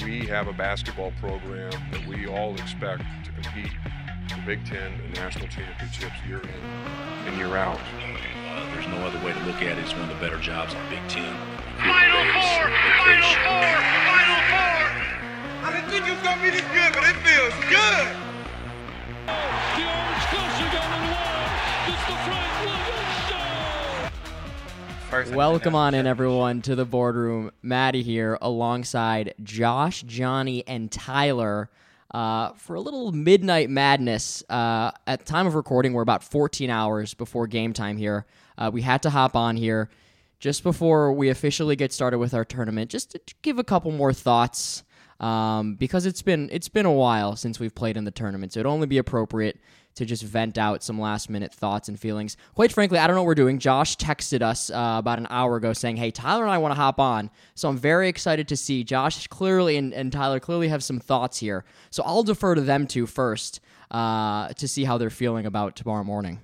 we have a basketball program that we all expect to compete for Big Ten and national championships year in and year out. There's no other way to look at it. It's one of the better jobs on Big Ten. Final four! Final four! Final four! I didn't think it was going to be this good, but it feels good! The Orange Coaster got it away. It's the Frank Williams Show. Welcome on in, everyone, to the boardroom. Maddie here alongside Josh, Johnny, and Tyler for a little midnight madness. At time of recording, we're about 14 hours before game time here. We had to hop on here just before we officially get started with our tournament, just to give a couple more thoughts, because it's been a while since we've played in the tournament, so it'd only be appropriate to just vent out some last-minute thoughts and feelings. Quite frankly, I don't know what we're doing. Josh texted us about an hour ago saying, hey, Tyler and I want to hop on, so I'm very excited to see. Josh clearly and Tyler clearly have some thoughts here, so I'll defer to them two first to see how they're feeling about tomorrow morning.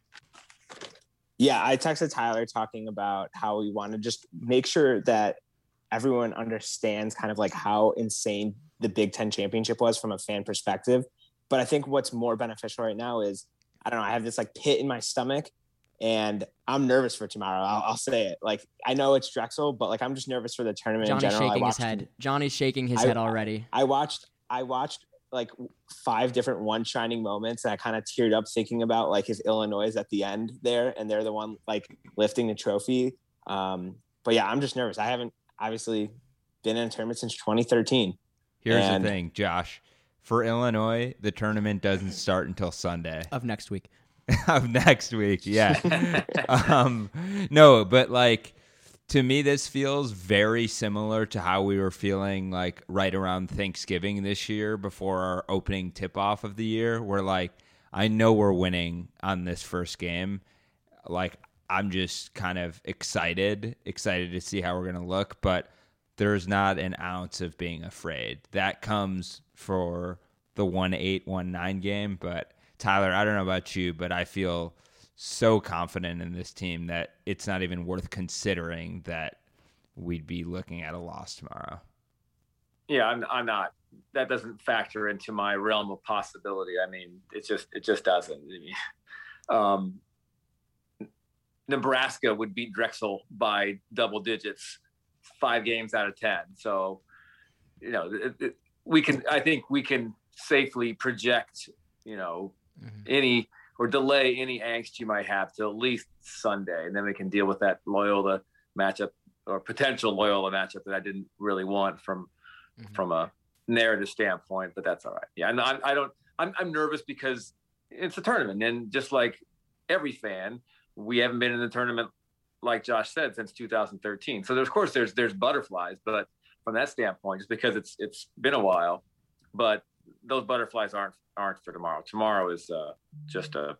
Yeah, I texted Tyler talking about how we want to just make sure that everyone understands kind of like how insane the Big Ten championship was from a fan perspective. But I think what's more beneficial right now is, I don't know, I have this like pit in my stomach and I'm nervous for tomorrow. I'll say it. Like, I know it's Drexel, but like, I'm just nervous for the tournament in general. Shaking his head. Johnny's shaking his head already. I watched like 5 different one shining moments, and I kind of teared up thinking about like his Illinois at the end there, and they're the one like lifting the trophy. But yeah, I'm just nervous. I haven't obviously been in a tournament since 2013. Here's the thing, Josh. For Illinois, the tournament doesn't start until Sunday of next week. Of next week, yeah. No, but like, to me, this feels very similar to how we were feeling like right around Thanksgiving this year before our opening tip-off of the year, where like, I know we're winning on this first game. Like, I'm just kind of excited to see how we're going to look, but there's not an ounce of being afraid. That comes for the 1-8, 1-9 game. But Tyler, I don't know about you, but I feel so confident in this team that it's not even worth considering that we'd be looking at a loss tomorrow. Yeah, I'm not. That doesn't factor into my realm of possibility. I mean, it just doesn't. Nebraska would beat Drexel by double digits 5 games out of 10. So, you know, I think we can safely project, you know, any or delay any angst you might have till at least Sunday. And then we can deal with that Loyola matchup or potential Loyola matchup that I didn't really want from a narrative standpoint, but that's all right. Yeah. And I'm nervous because it's a tournament, and just like every fan, we haven't been in the tournament, like Josh said, since 2013. So of course there's butterflies, but from that standpoint, just because it's been a while, but those butterflies aren't for tomorrow. Tomorrow is just a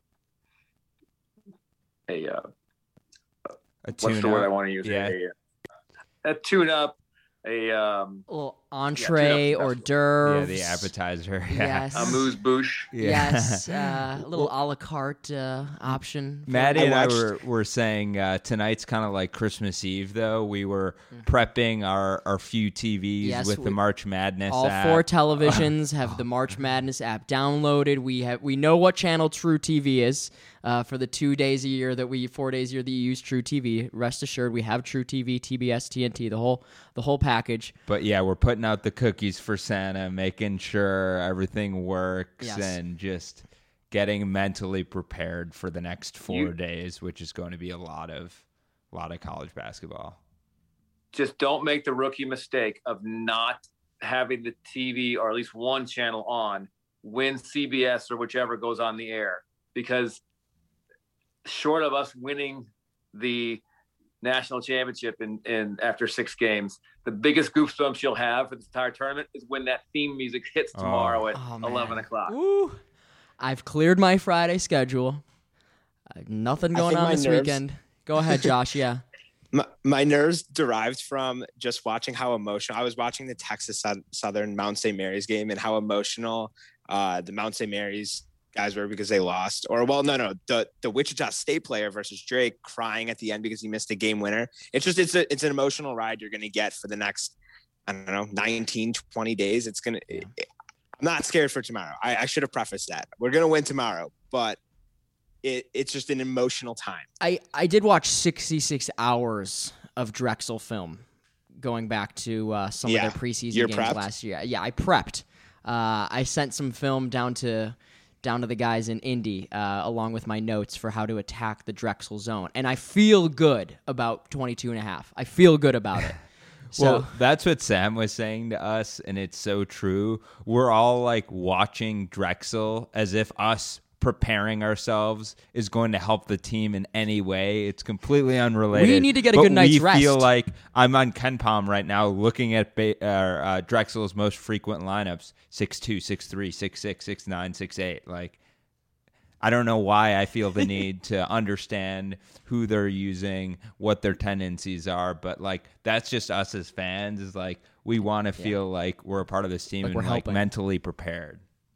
what's the word I want to use? Yeah. A tune-up, a little entree hors d'oeuvres. Yeah, the appetizer. Yes. Amuse-bouche. Yeah. Yes. A little a la carte option. Maddie and I were saying tonight's kind of like Christmas Eve, though. We were prepping our few TVs with the March Madness all app. 4 televisions have the March Madness app downloaded. We know what channel True TV is for the 4 days a year that you use True TV. Rest assured, we have True TV, TBS, TNT, the whole package. But yeah, we're putting out the cookies for Santa, making sure everything works, and just getting mentally prepared for the next 4 days, which is going to be a lot of college basketball. Just don't make the rookie mistake of not having the TV or at least one channel on when CBS or whichever goes on the air, because short of us winning the national championship in after 6 games, the biggest goosebumps you'll have for this entire tournament is when that theme music hits tomorrow at 11 o'clock. Woo. I've cleared my Friday schedule. Nothing going on this weekend. Go ahead, Josh. Yeah. My nerves derived from just watching how emotional I was watching the Texas Southern Mount St. Mary's game, and how emotional the Mount St. Mary's guys were because they lost. Or, well, no, the Wichita State player versus Drake crying at the end because he missed a game winner. It's an emotional ride you're going to get for the next I don't know, 19, 20 days. It's going to, I'm not scared for tomorrow. I should have prefaced that. We're going to win tomorrow, but it's just an emotional time. I did watch 66 hours of Drexel film going back to some of their preseason games prepped? last year. Yeah, I prepped. I sent some film down to the guys in Indy along with my notes for how to attack the Drexel zone. And I feel good about 22.5. I feel good about it. So, well, that's what Sam was saying to us, and it's so true. We're all like watching Drexel as if us preparing ourselves is going to help the team in any way. It's completely unrelated. We need to get a good night's rest. We feel like I'm on KenPom right now looking at Drexel's most frequent lineups: 6'2", 6'3", 6'6", 6'9", 6'8". Like, I don't know why I feel the need to understand who they're using, what their tendencies are, but like that's just us as fans. Is like we want to feel like we're a part of this team like and we're like helping. mentally prepared.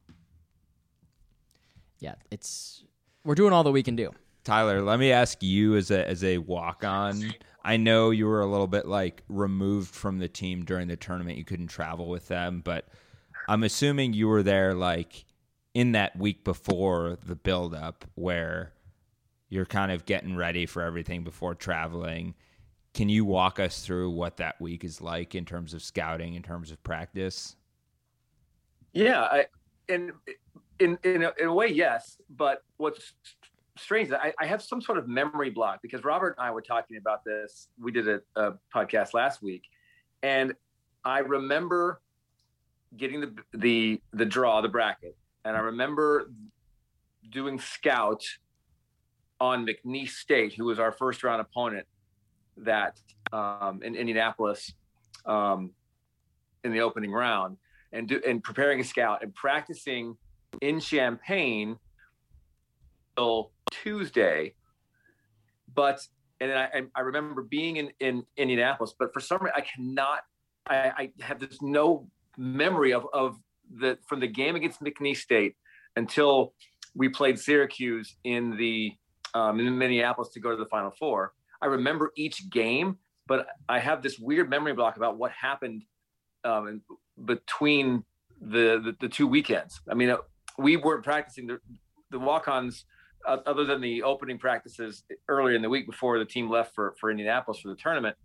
yeah, we're doing all that we can do. Tyler, let me ask you as a walk-on. I know you were a little bit like removed from the team during the tournament. You couldn't travel with them, but I'm assuming you were there like in that week before the build-up where you're kind of getting ready for everything before traveling. Can you walk us through what that week is like in terms of scouting, in terms of practice? Yeah, in a way, yes. But what's strange is I have some sort of memory block because Robert and I were talking about this. We did a podcast last week, and I remember getting the draw, the bracket, and I remember doing scout on McNeese State, who was our first round opponent that in Indianapolis in the opening round, and preparing a scout and practicing in Champaign till Tuesday. But and then I remember being in Indianapolis, but for some reason I have this no memory of from the game against McNeese State until we played Syracuse in Minneapolis to go to the Final Four. I remember each game, but I have this weird memory block about what happened between the two weekends. I mean, we weren't practicing the walk-ons other than the opening practices earlier in the week before the team left for Indianapolis for the tournament.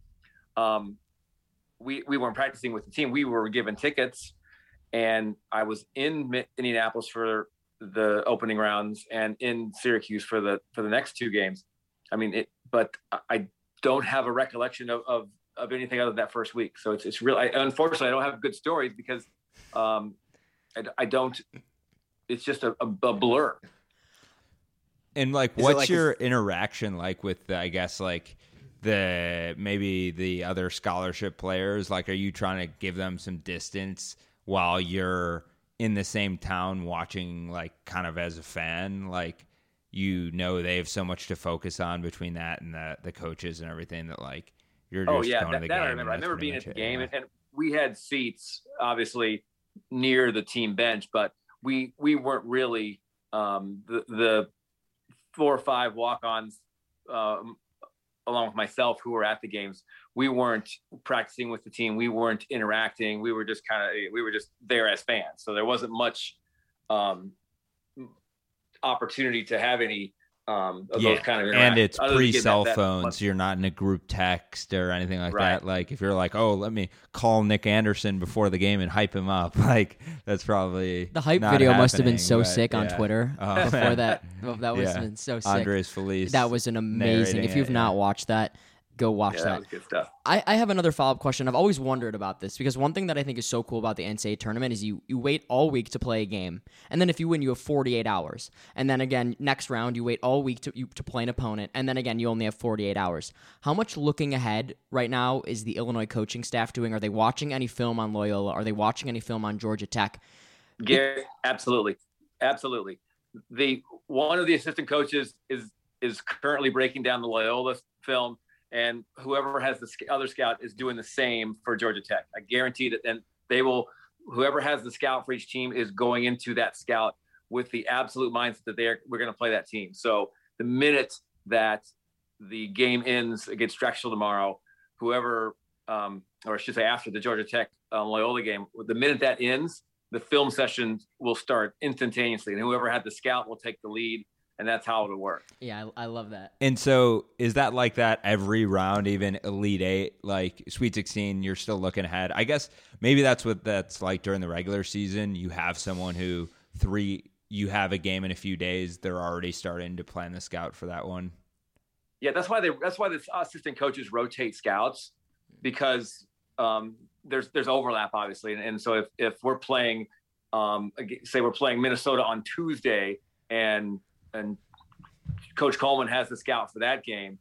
We weren't practicing with the team. We were given tickets, and I was in Indianapolis for the opening rounds and in Syracuse for the next two games. I mean, but I don't have a recollection of anything other than that first week. So it's really, unfortunately, I don't have good stories because I don't. It's just a blur. And like, what's your interaction like with, I guess, like maybe the other scholarship players? Like, are you trying to give them some distance while you're in the same town watching, like, kind of as a fan? Like, you know, they have so much to focus on between that and the coaches and everything that, like, you're just going to the game. I remember being at the game, and we had seats obviously near the team bench, but we weren't really the 4 or 5 walk-ons along with myself who were at the games. We weren't practicing with the team. We weren't interacting. We were just there as fans. So there wasn't much opportunity to have any of those kind of interactions. And it's pre-cell phones. So you're not in a group text or anything like that. Like, if you're like, oh, let me call Nick Anderson before the game and hype him up, like, that's probably the hype video must have been so sick on Twitter before that. That was been so sick. Andres Feliz. That was an amazing. If you've not watched that, go watch that. That was good stuff. I have another follow-up question. I've always wondered about this because one thing that I think is so cool about the NCAA tournament is you wait all week to play a game, and then if you win, you have 48 hours. And then again, next round, you wait all week to play an opponent, and then again, you only have 48 hours. How much looking ahead right now is the Illinois coaching staff doing? Are they watching any film on Loyola? Are they watching any film on Georgia Tech? Yeah, absolutely. One of the assistant coaches is currently breaking down the Loyola film, and whoever has the other scout is doing the same for Georgia Tech. I guarantee that then whoever has the scout for each team is going into that scout with the absolute mindset that we're going to play that team. So the minute that the game ends against Drexel tomorrow, whoever, or I should say after the Georgia Tech Loyola game, the minute that ends, the film session will start instantaneously, and whoever had the scout will take the lead, and that's how it'll work. Yeah, I love that. And so is that like that every round, even Elite Eight, like Sweet 16, you're still looking ahead? I guess maybe that's what that's like during the regular season. You have someone who you have a game in a few days, they're already starting to plan the scout for that one. Yeah, that's why the assistant coaches rotate scouts, because there's overlap, obviously. And so if we're playing, say we're playing Minnesota on Tuesday and Coach Coleman has the scout for that game,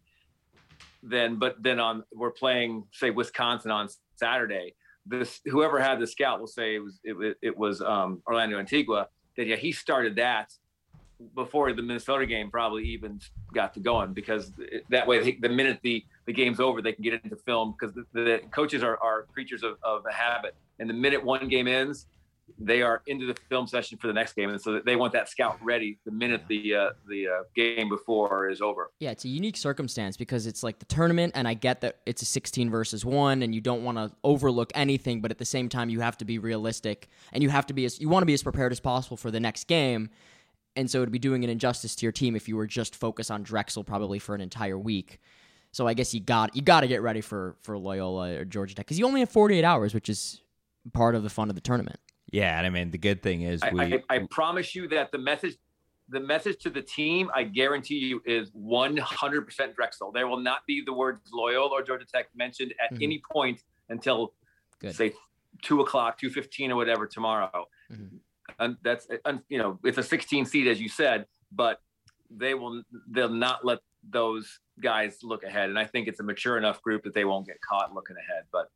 then we're playing, say, Wisconsin on Saturday. Whoever had the scout will say it was Orlando Antigua, that he started that before the Minnesota game probably even got to going, because that way the minute the game's over, they can get into film, because the coaches are creatures of a habit, and the minute one game ends, they are into the film session for the next game, and so they want that scout ready the minute the game before is over. Yeah, it's a unique circumstance because it's like the tournament, and I get that it's a 16 versus 1, and you don't want to overlook anything, but at the same time, you have to be realistic, and you want to be as prepared as possible for the next game. And so it would be doing an injustice to your team if you were just focused on Drexel probably for an entire week. So I guess you got to get ready for Loyola or Georgia Tech, because you only have 48 hours, which is part of the fun of the tournament. Yeah, and I mean, the good thing is I promise you that the message to the team, I guarantee you, is 100% Drexel. There will not be the words Loyola or Georgia Tech mentioned at any point until, say, 2 o'clock, 2:15 or whatever tomorrow. Mm-hmm. And that's, it's a 16 seed, as you said, but they'll not let those guys look ahead. And I think it's a mature enough group that they won't get caught looking ahead. But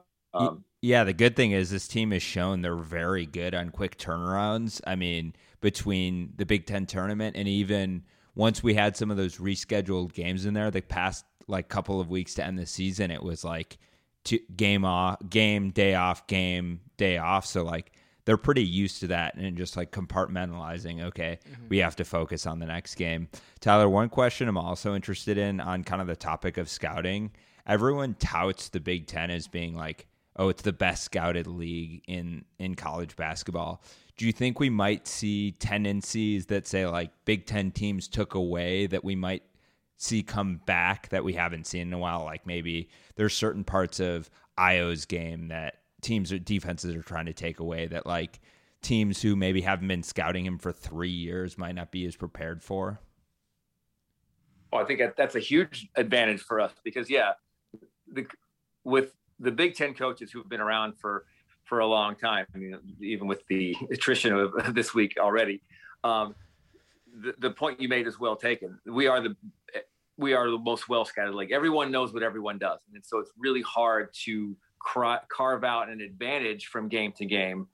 yeah, the good thing is this team has shown they're very good on quick turnarounds. I mean, between the Big Ten tournament and even once we had some of those rescheduled games in there, the past like couple of weeks to end the season, it was like game, day off. So like, they're pretty used to that and just like compartmentalizing, okay, we have to focus on the next game. Tyler, one question I'm also interested in on kind of the topic of scouting. Everyone touts the Big Ten as being like, oh, it's the best scouted league in college basketball. Do you think we might see tendencies that say like Big Ten teams took away that we might see come back that we haven't seen in a while? Like maybe there's certain parts of Io's game that teams or defenses are trying to take away that like teams who maybe haven't been scouting him for 3 years might not be as prepared for? Well, I think that's a huge advantage for us because, with the Big Ten coaches who've been around for a long time, I mean, even with the attrition of this week already, the point you made is well taken. We are the most well scouted league. Everyone knows what everyone does, and so it's really hard to carve out an advantage from game to game.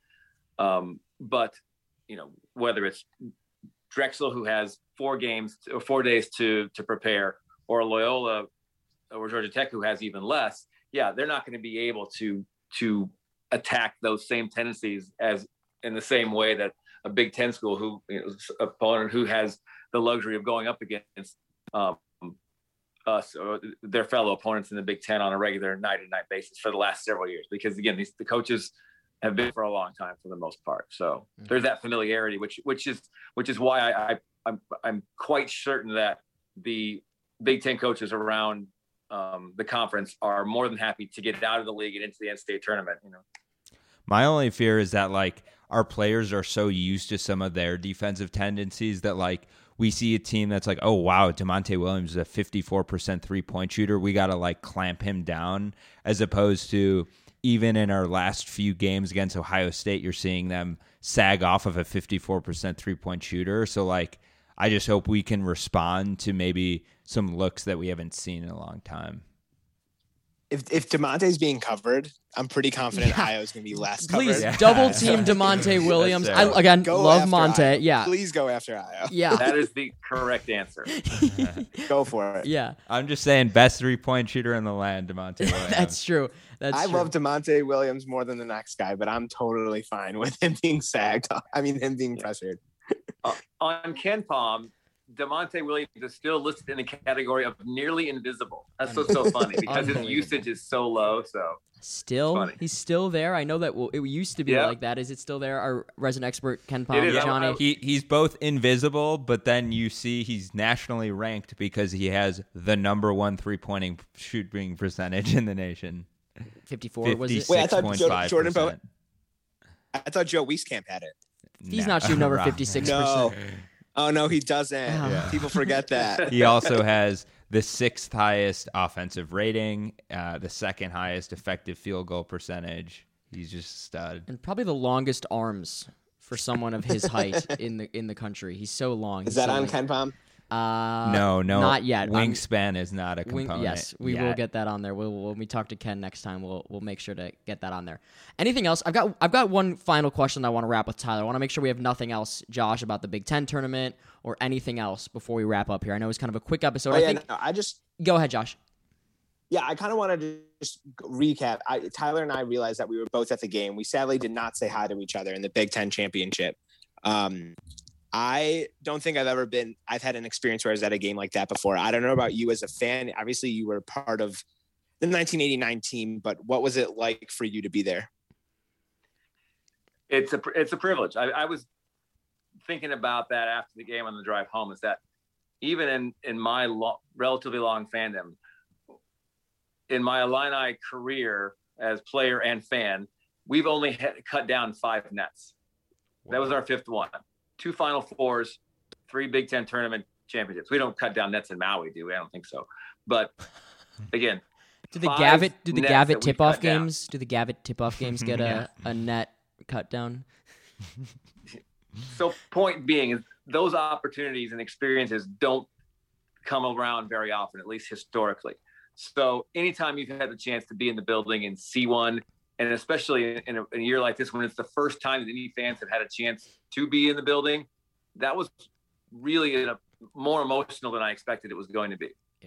But whether it's Drexel, who has 4 games or 4 days to prepare, or Loyola or Georgia Tech, who has even less, they're not going to be able to attack those same tendencies as in the same way that a Big Ten school opponent who has the luxury of going up against us or their fellow opponents in the Big Ten on a regular night-to-night basis for the last several years. Because again, the coaches have been for a long time for the most part. So there's that familiarity, which is why I'm quite certain that the Big Ten coaches around the conference are more than happy to get out of the league and into the NCAA tournament. My only fear is that like our players are so used to some of their defensive tendencies that like we see a team that's like, oh wow, DeMonte Williams is a 54% 3-point shooter. We got to like clamp him down, as opposed to even in our last few games against Ohio State, you're seeing them sag off of a 54% 3-point shooter. So like, I just hope we can respond to maybe some looks that we haven't seen in a long time. If DeMonte's being covered, I'm pretty confident Io's going to be less covered. Please double team DeMonte Williams. I love Monte. Io. Yeah. Please go after Io. Yeah. That is the correct answer. Go for it. Yeah. I'm just saying, best 3-point shooter in the land, DeMonte Williams. That's true. I love DeMonte Williams more than the next guy, but I'm totally fine with him being sagged. I mean, him being pressured. On KenPom, DeMonte Williams is still listed in the category of nearly invisible. That's so funny because his usage is so low. So he's still there. I know that it used to be like that. Is it still there? Our resident expert Ken Palm, Johnny. He's both invisible, but then you see he's nationally ranked because he has the number 1 3-point shooting percentage in the nation. 54 was it? Wait, I thought Jordan Bowen. I thought Joe Wieskamp had it. He's not shooting over 56%. No. Oh, no, he doesn't. Yeah. People forget that. He also has the 6th highest offensive rating, the 2nd highest effective field goal percentage. He's just a stud. And probably the longest arms for someone of his height in the country. He's so long. Is that on Ken Palm? No, not yet. Wingspan is not a component. Yes, we will get that on there. When we talk to Ken next time, we'll make sure to get that on there. Anything else? I've got one final question I want to wrap with Tyler. I want to make sure we have nothing else, Josh, about the Big Ten tournament or anything else before we wrap up here. I know it's kind of a quick episode. Go ahead, Josh. Yeah, I kind of wanted to just recap. Tyler and I realized that we were both at the game. We sadly did not say hi to each other in the Big Ten championship. I don't think I've had an experience where I was at a game like that before. I don't know about you as a fan. Obviously, you were part of the 1989 team, but what was it like for you to be there? It's a privilege. I was thinking about that after the game on the drive home, is that even in my relatively long fandom, in my Illini career as player and fan, we've only cut down 5 nets. That was our 5th one. 2 Final Fours, 3 Big Ten tournament championships. We don't cut down nets in Maui, do we? I don't think so. But again, do the Gavitt tip-off games? Do the Gavitt tip-off games get a net cut down? So point being is those opportunities and experiences don't come around very often, at least historically. So anytime you've had the chance to be in the building and see one, and especially in a year like this, when it's the first time that any fans have had a chance to be in the building, that was really more emotional than I expected it was going to be. Yeah.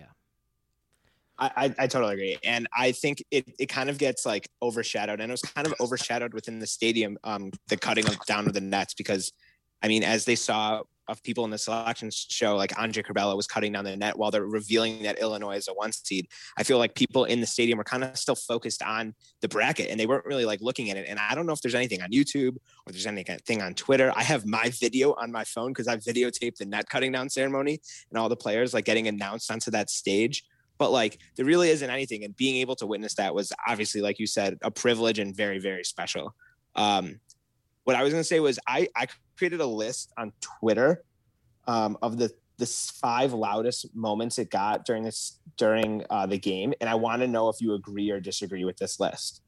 I totally agree. And I think it kind of gets like overshadowed, and it was kind of overshadowed within the stadium, the cutting down of the nets, because I mean, as they saw of people in the selection show, like Andre Curbelo was cutting down the net while they're revealing that Illinois is a 1 seed. I feel like people in the stadium were kind of still focused on the bracket, and they weren't really like looking at it. And I don't know if there's anything on YouTube or there's anything on Twitter. I have my video on my phone because I videotaped the net cutting down ceremony and all the players like getting announced onto that stage. But like, there really isn't anything. And being able to witness that was obviously, like you said, a privilege and very, very special. What I was going to say was I created a list on Twitter of the 5 loudest moments it got during the game. And I want to know if you agree or disagree with this list.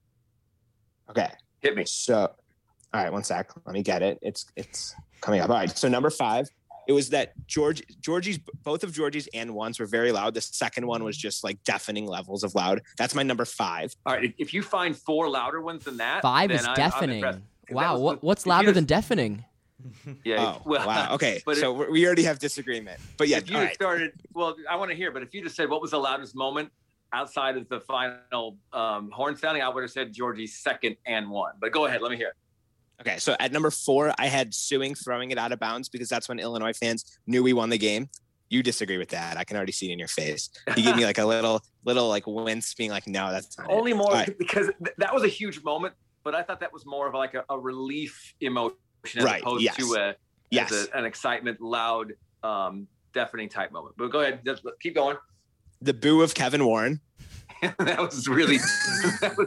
Okay. Hit me. So, all right, one sec. Let me get it. It's coming up. All right. So number 5, it was that both of Georgie's and ones were very loud. The second one was just like deafening levels of loud. That's my number 5. All right. If you find 4 louder ones than that, 5 is deafening. Wow. What's louder than deafening? Yeah. Oh, wow. Okay. So we already have disagreement. But yeah. If you started, well, I want to hear. But if you just said what was the loudest moment outside of the final horn sounding, I would have said Georgie's 2nd and 1. But go ahead. Let me hear it. Okay, so at number 4, I had Suing throwing it out of bounds because that's when Illinois fans knew we won the game. You disagree with that. I can already see it in your face. You gave me like a little like wince, being like, no, that's not only it. More because that was a huge moment, but I thought that was more of like a relief emotion as opposed to an excitement, loud, deafening type moment. But go ahead, keep going. The boo of Kevin Warren. That was really that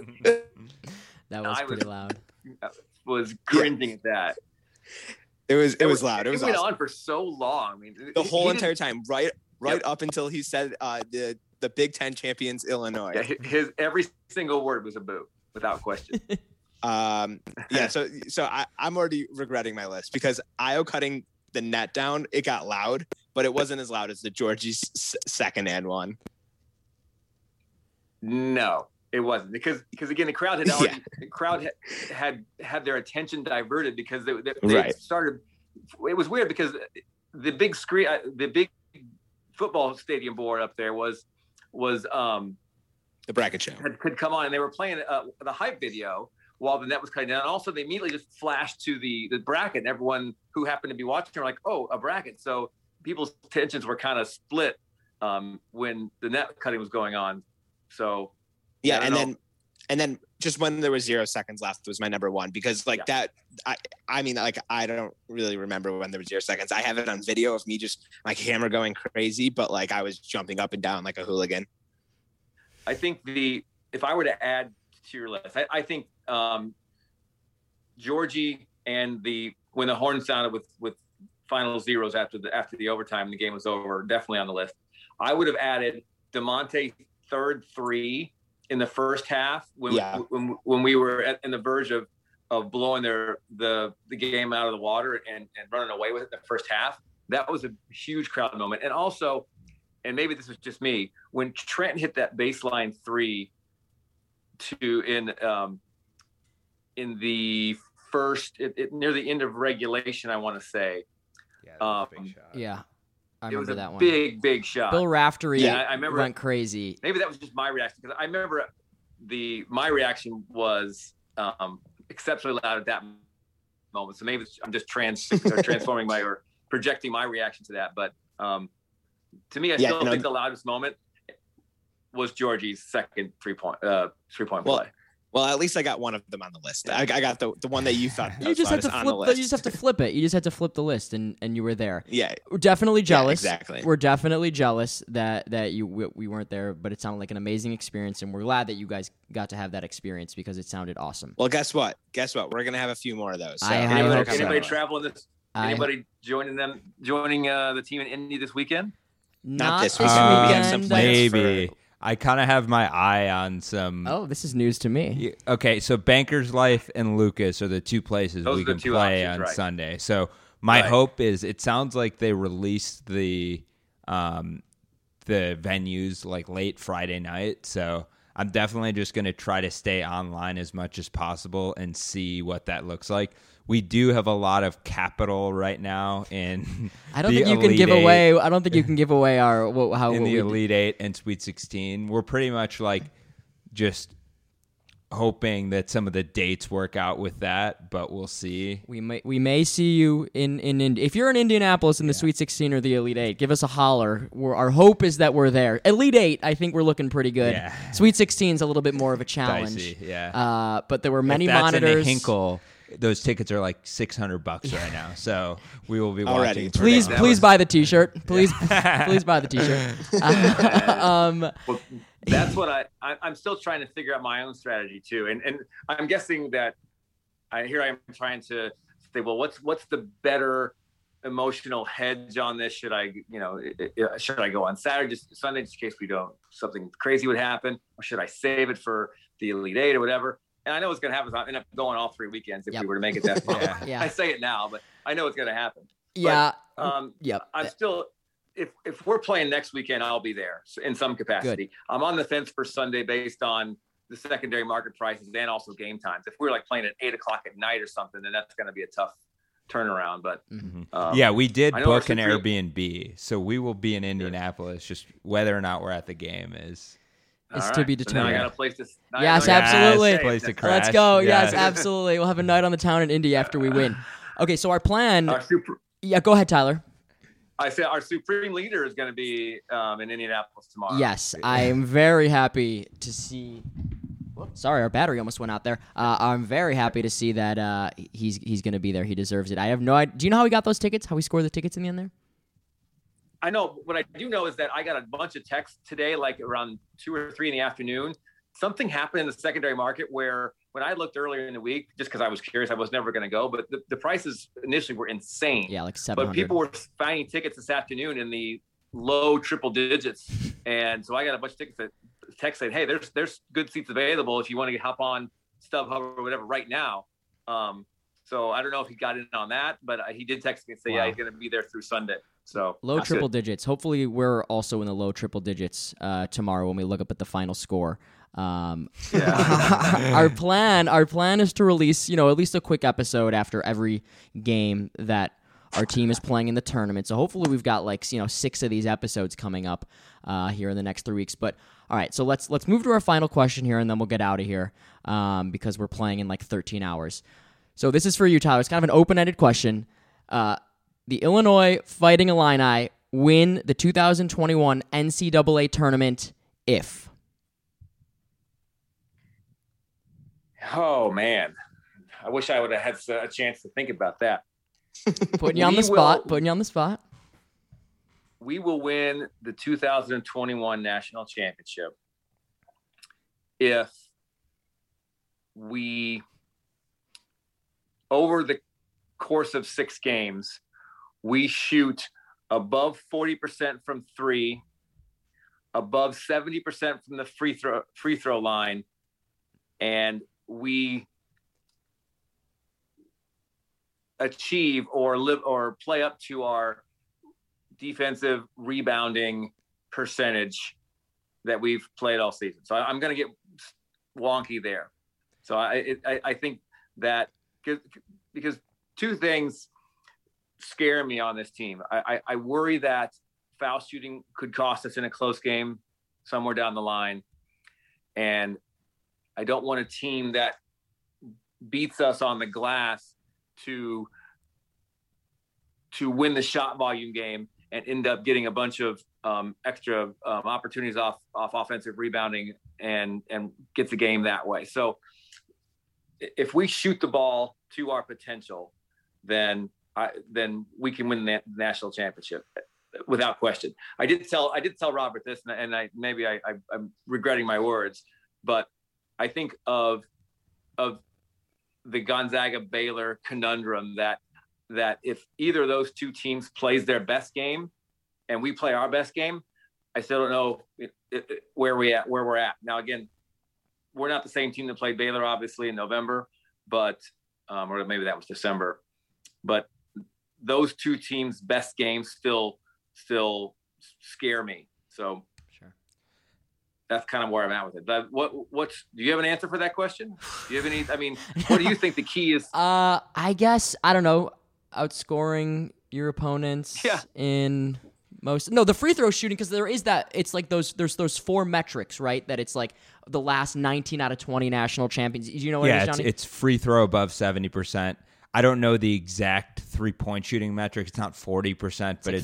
was pretty loud. Was cringing at that. It was loud. It was went awesome. on for so long. I mean, the whole entire time, right up until he said the Big Ten champions Illinois. Yeah, his every single word was a boo, without question. So I'm already regretting my list because Io cutting the net down, it got loud, but it wasn't as loud as the Georgie's 2nd and 1. No. It wasn't because again the crowd had already had their attention diverted because they started. It was weird because the big screen, the big football stadium board up there was the bracket show had come on, and they were playing the hype video while the net was cutting down. And also, they immediately just flashed to the bracket, and everyone who happened to be watching were like, "Oh, a bracket!" So people's attentions were kind of split when the net cutting was going on. So yeah, and then just when there was 0 seconds left was my number one, because that, I mean, like, I don't really remember when there was 0 seconds. I have it on video of me just my camera going crazy, but like I was jumping up and down like a hooligan. I think if I were to add to your list, I think Georgie and when the horn sounded with final zeros after the overtime, the game was over, definitely on the list. I would have added DeMonte third 3 in the first half when we were in the verge of blowing the game out of the water and running away with it in the first half. That was a huge crowd moment. And also, and maybe this was just me, when Trent hit that baseline 3 in the first near the end of regulation, I want to say. Yeah. I it was remember a that one. Big shot. Bill Raftery I remember went crazy. Maybe that was just my reaction, because I remember my reaction was exceptionally loud at that moment. So maybe I'm just transforming or projecting my reaction to that. But to me, I still think the loudest moment was Georgie's second three-point play. Well, at least I got one of them on the list. I got the one that you thought you just had to on flip. the list. You just have to flip it. You just had to flip the list, and you were there. Yeah, we're definitely jealous. Yeah, exactly. We're definitely jealous that we weren't there, but it sounded like an amazing experience, and we're glad that you guys got to have that experience because it sounded awesome. Well, guess what? We're gonna have a few more of those. So anybody traveling this? Anybody joining the team in Indy this weekend? Not this weekend. Maybe. I kind of have my eye on some. Oh, this is news to me. Okay, so Bankers Life and Lucas are the two places we can play on Sunday. So my hope is, it sounds like they released the venues like late Friday night. So I'm definitely just going to try to stay online as much as possible and see what that looks like. We do have a lot of capital right now in I don't think you can give away. I don't think you can give away our Elite 8 and Sweet 16. We're pretty much like just hoping that some of the dates work out with that, but we'll see. We may see you in Indy. If you're in Indianapolis in the Sweet 16 or the Elite 8, give us a holler. Our hope is that we're there. Elite 8, I think we're looking pretty good. Yeah. Sweet 16 is a little bit more of a challenge. Dicey, yeah. But there were many if that's monitors. In the Hinkle, those tickets are like $600 right now, so we will be Already. watching. Please buy the T-shirt. Please buy the T-shirt. Well, that's what I'm still trying to figure out my own strategy too, and I'm guessing that I am trying to say, well, what's the better emotional hedge on this? Should I go on Saturday, Sunday, just in case something crazy would happen, or should I save it for the Elite 8 or whatever? And I know what's going to happen. I'll end up going all 3 weekends if we were to make it that far. Yeah. I say it now, but I know it's going to happen. Yeah. But, I'm still, if we're playing next weekend, I'll be there in some capacity. Good. I'm on the fence for Sunday based on the secondary market prices and also game times. If we're like playing at 8:00 at night or something, then that's going to be a tough turnaround. But we did book an Airbnb, so we will be in Indianapolis. Just whether or not we're at the game is to be determined. So now I got a place to. Yes, absolutely. Place to crash. Let's go. Yeah. Yes, absolutely. We'll have a night on the town in Indy after we win. Okay, so our plan. Go ahead, Tyler. I said our supreme leader is going to be in Indianapolis tomorrow. Yes, I am very happy to see. Sorry, our battery almost went out there. I'm very happy to see that he's going to be there. He deserves it. I have no idea. Do you know how he got those tickets? How he scored the tickets in the end there? I know. What I do know is that I got a bunch of texts today, like around 2 or 3 in the afternoon. Something happened in the secondary market where when I looked earlier in the week, just because I was curious, I was never going to go, but the prices initially were insane. Yeah, like $700. But people were finding tickets this afternoon in the low triple digits. And so I got a bunch of tickets that text saying, hey, there's good seats available if you want to hop on StubHub or whatever right now. So I don't know if he got in on that, but he did text me and say, he's going to be there through Sunday. So low triple digits. Hopefully we're also in the low triple digits tomorrow when we look up at the final score. Our plan is to release, at least a quick episode after every game that our team is playing in the tournament. So hopefully we've got 6 of these episodes coming up here in the next 3 weeks. But all right, so let's move to our final question here, and then we'll get out of here because we're playing in 13 hours. So this is for you, Tyler. It's kind of an open-ended question. the Illinois Fighting Illini win the 2021 NCAA tournament if? Oh, man. I wish I would have had a chance to think about that. Putting you on the spot. We will win the 2021 national championship if we, over the course of 6 games, we shoot above 40% from 3, above 70% from the free throw line, and we achieve or play up to our defensive rebounding percentage that we've played all season. So I'm going to get wonky there. So I think that because 2 things scare me on this team. I worry that foul shooting could cost us in a close game somewhere down the line. And I don't want a team that beats us on the glass to win the shot volume game and end up getting a bunch of extra opportunities off offensive rebounding and get the game that way. So if we shoot the ball to our potential, then we can win the national championship without question. I did tell Robert this, and I'm regretting my words, but I think of the Gonzaga Baylor conundrum that if either of those 2 teams plays their best game and we play our best game, I still don't know where we're at. Now, again, we're not the same team that played Baylor, obviously, in November, but or maybe that was December. But those 2 teams' best games still scare me. So sure, that's kind of where I'm at with it. But do you have an answer for that question? Do you have any? I mean, what do you think the key is? I guess I don't know. Outscoring your opponents in the free throw shooting, because there is that. It's like there's those 4 metrics, right? That it's like the last 19 out of 20 national champions. Do you know what it is, Johnny? It's free throw above 70%. I don't know the exact 3-point shooting metric. It's not 40%, but it's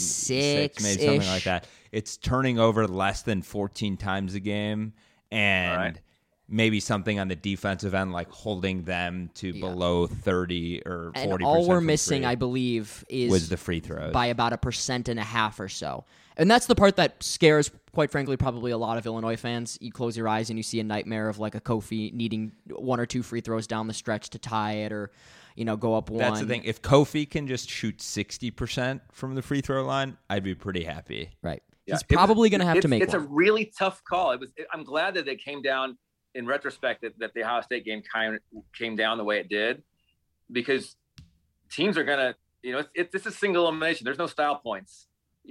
36, maybe something like that. It's turning over less than 14 times a game, and maybe something on the defensive end, like holding them to below 30 or 40%. And all we're missing, I believe, was the free throws by about 1.5% or so. And that's the part that scares, quite frankly, probably a lot of Illinois fans. You close your eyes and you see a nightmare of like a Kofi needing 1 or 2 free throws down the stretch to tie it, or go up 1. That's the thing. If Kofi can just shoot 60% from the free throw line, I'd be pretty happy. Right. Yeah. He's probably going to have to make It's one. a really tough call. I'm glad that it came down in retrospect that the Ohio State game kind of came down the way it did, because teams are going to, it's a single elimination. There's no style points.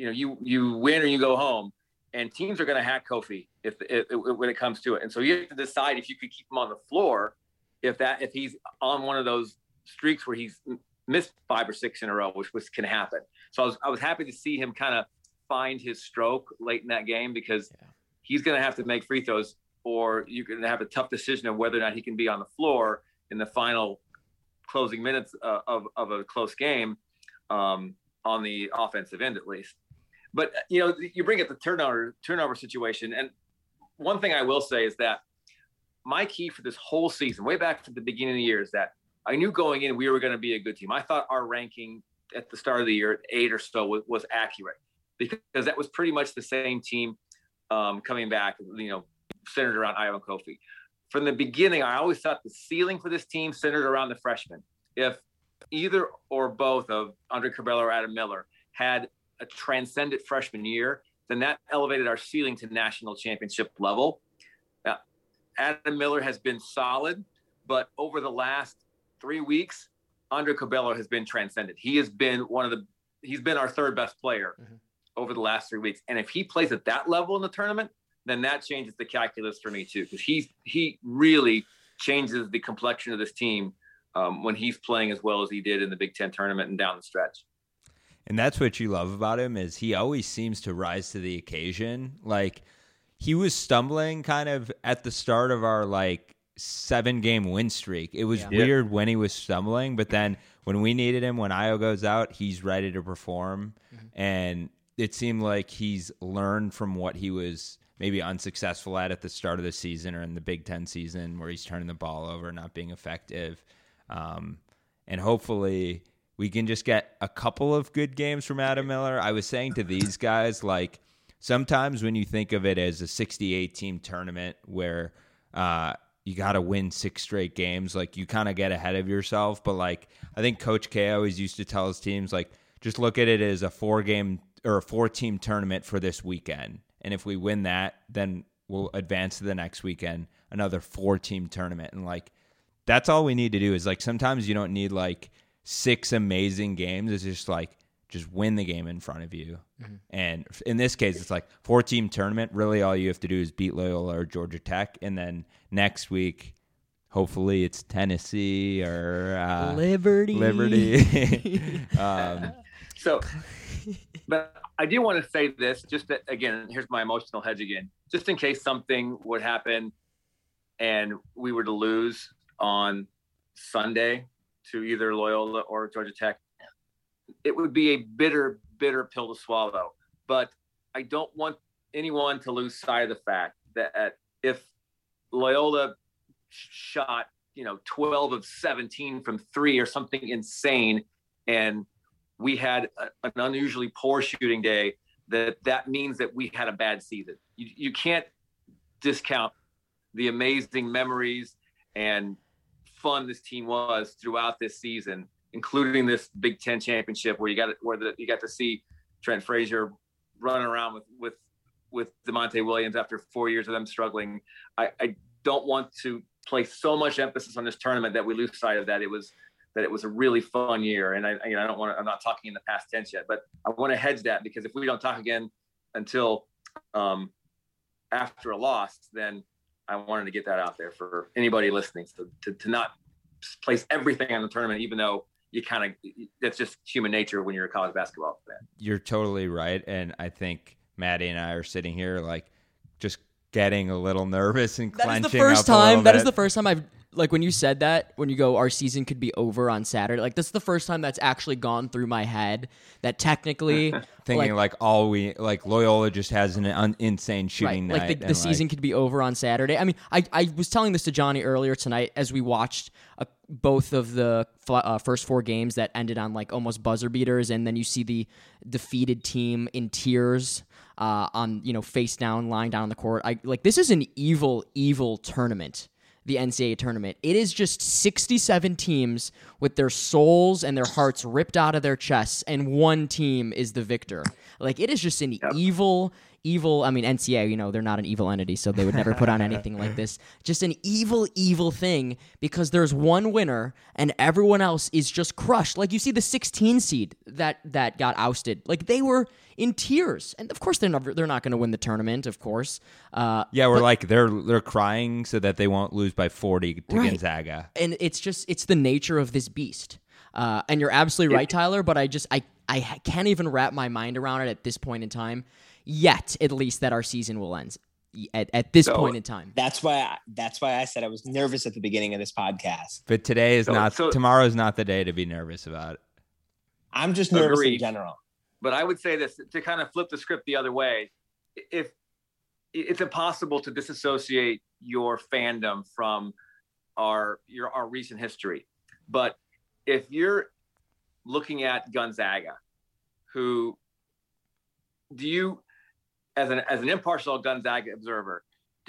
You win or you go home, and teams are going to hack Kofi when it comes to it. And so you have to decide if you could keep him on the floor, if he's on one of those streaks where he's missed 5 or 6 in a row, which can happen. So I was happy to see him kind of find his stroke late in that game, because he's going to have to make free throws, or you're going to have a tough decision of whether or not he can be on the floor in the final closing minutes of a close game on the offensive end, at least. But, you bring up the turnover situation. And one thing I will say is that my key for this whole season, way back to the beginning of the year, is that I knew going in we were going to be a good team. I thought our ranking at the start of the year at 8 or so was accurate, because that was pretty much the same team coming back, centered around Ivan Kofi. From the beginning, I always thought the ceiling for this team centered around the freshmen. If either or both of Andre Curbelo or Adam Miller had a transcendent freshman year, then that elevated our ceiling to national championship level. Now, Adam Miller has been solid, but over the last 3 weeks, Andre Curbelo has been transcendent. He has been he's been our 3rd best player over the last 3 weeks. And if he plays at that level in the tournament, then that changes the calculus for me too, because he really changes the complexion of this team when he's playing as well as he did in the Big Ten tournament and down the stretch. And that's what you love about him, is he always seems to rise to the occasion. Like, he was stumbling kind of at the start of our 7-game win streak. It was weird when he was stumbling, but then when we needed him, when Io goes out, he's ready to perform. And it seemed like he's learned from what he was maybe unsuccessful at the start of the season or in the Big Ten season, where he's turning the ball over, not being effective. And hopefully we can just get a couple of good games from Adam Miller. I was saying to these guys, like, sometimes when you think of it as a 68-team tournament where you got to win 6 straight games, like, you kind of get ahead of yourself. But, like, I think Coach K always used to tell his teams, like, just look at it as a 4-game or a 4-team tournament for this weekend. And if we win that, then we'll advance to the next weekend, another 4-team tournament. And, like, that's all we need to do is, like, sometimes you don't need, like, 6 amazing games. It's just, like, just win the game in front of you. And in this case, it's like 4-team tournament. Really, all you have to do is beat Loyola or Georgia Tech. And then next week, hopefully it's Tennessee or Liberty. So, but I do want to say this, just that, again, here's my emotional hedge again, just in case something would happen and we were to lose on Sunday to either Loyola or Georgia Tech. It would be a bitter, bitter pill to swallow. But I don't want anyone to lose sight of the fact that if Loyola shot, 12 of 17 from 3 or something insane, and we had an unusually poor shooting day, that means that we had a bad season. You can't discount the amazing memories and fun this team was throughout this season, including this Big Ten championship where you got to see Trent Frazier running around with DeMonte Williams after 4 years of them struggling. I don't want to place so much emphasis on this tournament that we lose sight of that. It was a really fun year, and I'm not talking in the past tense yet, but I want to hedge that, because if we don't talk again until after a loss, then I wanted to get that out there for anybody listening, to not place everything on the tournament, even though that's just human nature when you're a college basketball fan. You're totally right. And I think Maddie and I are sitting here, like, just getting a little nervous and clenching up a little bit. That is the first time I've, like, when you said that, when you go, our season could be over on Saturday, like, this is the first time that's actually gone through my head, that technically thinking Loyola just has an insane shooting night. Like the season could be over on Saturday. I mean, I was telling this to Johnny earlier tonight as we watched both of the first 4 games that ended on, like, almost buzzer beaters, and then you see the defeated team in tears on, face down, lying down on the court. This is an evil, evil tournament. The NCAA tournament. It is just 67 teams with their souls and their hearts ripped out of their chests, and one team is the victor. Like, it is just an evil, I mean, NCAA, they're not an evil entity, so they would never put on anything like this. Just an evil, evil thing, because there's one winner and everyone else is just crushed. Like, you see the 16 seed that got ousted. Like, they were in tears, and of course they're not going to win the tournament. Of course, they're crying so that they won't lose by 40 to Gonzaga, and it's the nature of this beast. And you're absolutely right, Tyler. But I can't even wrap my mind around it at this point in time. Yet, at least, that our season will end at this point in time. That's why I said I was nervous at the beginning of this podcast. But tomorrow's not the day to be nervous about it. I'm just nervous in general. But I would say this, to kind of flip the script the other way, if it's impossible to disassociate your fandom from our recent history. But if you're looking at Gonzaga, who do you, as an impartial Gonzaga observer,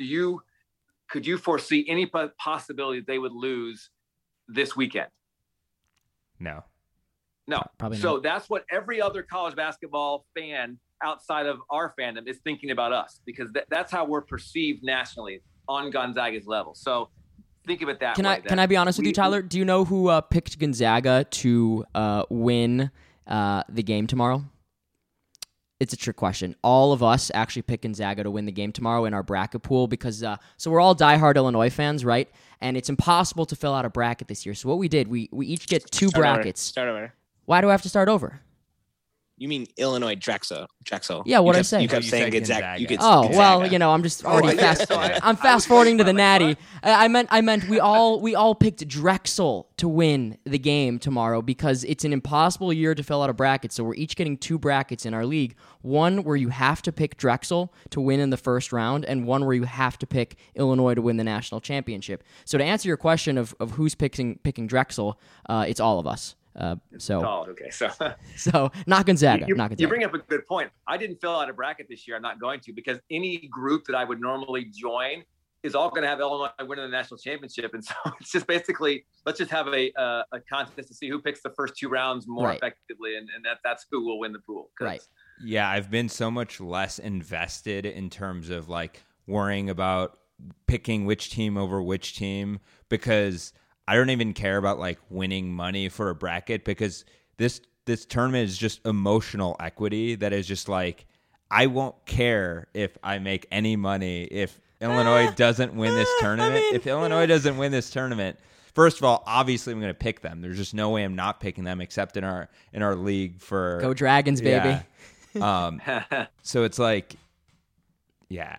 could you foresee any possibility that they would lose this weekend? No. No. Probably not. So that's what every other college basketball fan outside of our fandom is thinking about us, because that's how we're perceived nationally on Gonzaga's level. So think of it that way. Can I be honest with you, Tyler? Do you know who picked Gonzaga to win the game tomorrow? It's a trick question. All of us actually picked Gonzaga to win the game tomorrow in our bracket pool because so we're all diehard Illinois fans, right? And it's impossible to fill out a bracket this year. So what we did, we each get 2 brackets. Start over. Why do I have to start over? You mean Illinois Drexel? Yeah, what I say? You kept You saying said Gonzaga. You could, Oh Gonzaga. well, I'm just already I'm fast forwarding to the Natty. I meant we all picked Drexel to win the game tomorrow because it's an impossible year to fill out a bracket. So we're each getting 2 brackets in our league. One where you have to pick Drexel to win in the first round, and one where you have to pick Illinois to win the national championship. So to answer your question of who's picking Drexel, it's all of us. Okay. So not Gonzaga. You not Gonzaga. bring up a good point. I didn't fill out a bracket this year. I'm not going to, because any group that I would normally join is all going to have Illinois winning the national championship. And so it's just basically, let's just have a contest to see who picks the first 2 rounds more effectively. And that's who will win the pool. Right. Yeah, I've been so much less invested in terms of like worrying about picking which team over which team, because I don't even care about like winning money for a bracket, because this tournament is just emotional equity that is just like, I won't care if I make any money if Illinois doesn't win this tournament. If Illinois doesn't win this tournament, first of all, obviously I'm going to pick them. There's just no way I'm not picking them, except in our league for Go Dragons, baby. Yeah. So it's like, yeah.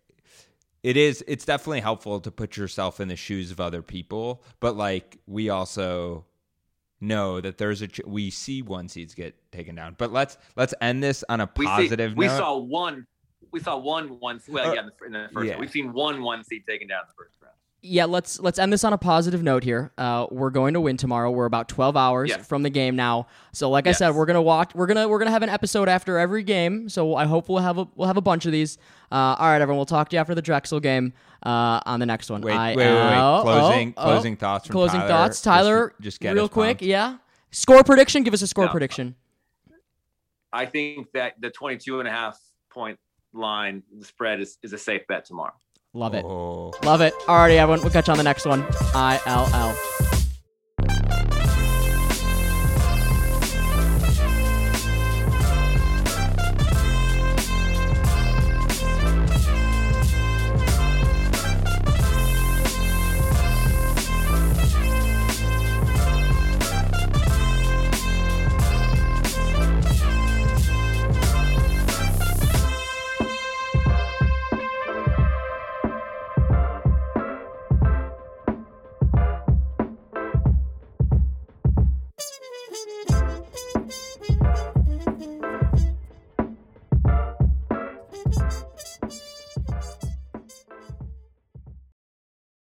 It's definitely helpful to put yourself in the shoes of other people, but like we also know that there's we see 1 seeds get taken down. But let's end this on a positive note. We saw one. Well, yeah, in the first. Yeah. We've seen 1 seed taken down in the first round. Yeah, let's end this on a positive note here. We're going to win tomorrow. We're about 12 hours from the game now. So like I said, we're gonna watch. We're gonna have an episode after every game. So I hope we'll have a bunch of these. All right, everyone. We'll talk to you after the Drexel game on the next one. Wait. Closing thoughts from closing Tyler. thoughts. Tyler, just get real us quick. pumped. Yeah. Score prediction. Give us a score prediction. I think that the 22.5 point line, the spread is a safe bet tomorrow. Love it. Oh. Love it. Alrighty, everyone. We'll catch you on the next one. ILL.